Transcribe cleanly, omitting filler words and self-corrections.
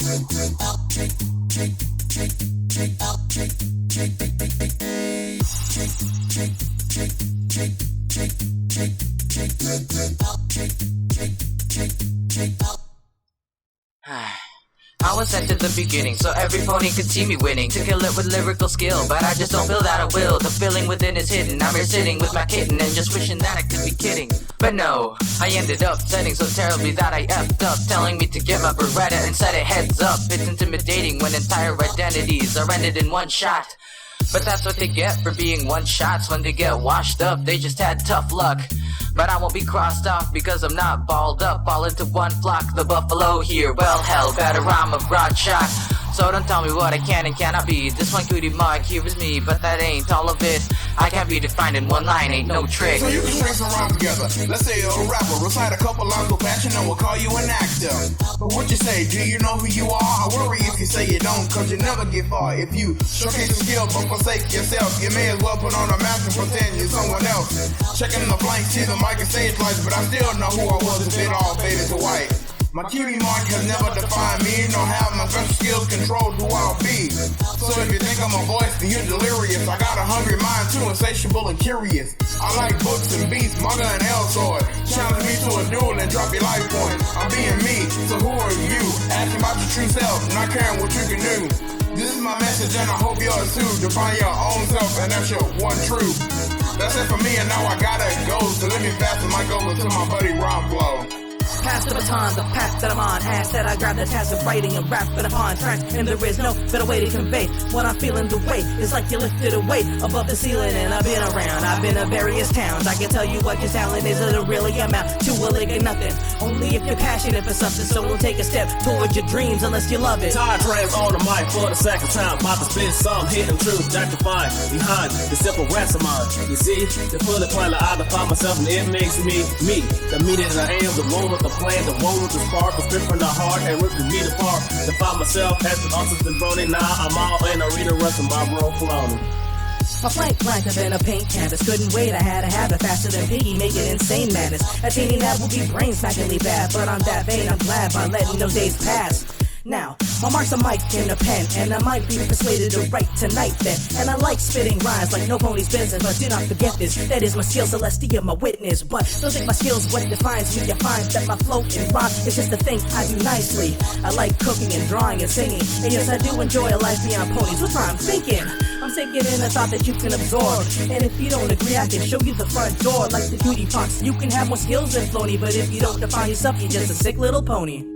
I was set to the beginning, so every pony could see me winning. To kill it with lyrical skill, but I just don't feel that I will. The feeling within is hidden. I'm here sitting with my kitten and just wishing that I could be kidding. But no, I ended up setting so terribly that I effed up, telling me to get my Beretta and set it heads up. It's intimidating when entire identities are ended in one shot. But that's what they get for being one-shots. When they get washed up, they just had tough luck. But I won't be crossed off because I'm not balled up all into one flock. The buffalo here, well hell, better I'm a broad shot. So don't tell me what I can and cannot be. This one cutie mark here is me, but that ain't all of it. I can't be defined in one line, ain't no trick. So you can string some rhymes together. Let's say you're a rapper, recite a couple lines with passion and we'll call you an actor. But what you say, do you know who you are? I worry if you say you don't, cause you never get far. If you showcase your skill but forsake yourself, you may as well put on a mask and pretend you're someone else. Checking the blank, see the mic and stage lights, but I still know who I was if it all faded to white. My cutie mark has never defined me, nor have my special skills controlled who I'll be. So if you think I'm a voice, then you're delirious. I got a hungry mind too, insatiable and curious. I like books and beats, manga and L-sword. Challenge me to a duel and drop your life point. I'm being me, so who are you? Asking about your true self, not caring what you can do. This is my message and I hope yours too. Define your own self and that's your one truth. That's it for me and now I gotta go. So let me pass the mic over to my buddy Ron Flow. Pass the baton, the path that I'm on. Has that I grab the task of writing and rapping upon tracks, and there is no better way to convey what I'm feeling. The weight is like you lifted a weight above the ceiling, and I've been around. I've been to various towns. I can tell you what your talent is. It'll really amount to a lick of nothing. Only if you're passionate for something, so we'll take a step towards your dreams unless you love it. Todd Trans on the mic for the second time. About to spit some hidden truth that you find behind the simple raps of mine. You see, the fully plan I define myself, and it makes me me. The me that I am, the one with the plan, the one with the spark, the spit from the heart, and ripping me apart. To find myself as an artist and brony. Now I'm all in arena wrestling my bro floating. My flank blacker than a paint canvas. Couldn't wait, I had a habit faster than Piggy, making insane madness. Attaining that would be brain smackingly bad, but on that vein I'm glad by letting those days pass. Now, my mark's a mic and a pen, and I might be persuaded to write tonight then. And I like spitting rhymes like no pony's business, but do not forget this, that is my skill, Celestia, my witness. But don't think my skills what defines me. You find that my flow and rhyme is just the thing I do nicely. I like cooking and drawing and singing, and yes, I do enjoy a life beyond ponies. What's I'm thinking? I'm taking in a thought that you can absorb, and if you don't agree, I can show you the front door like the beauty punks. You can have more skills than Floney, but if you don't define yourself, you're just a sick little pony.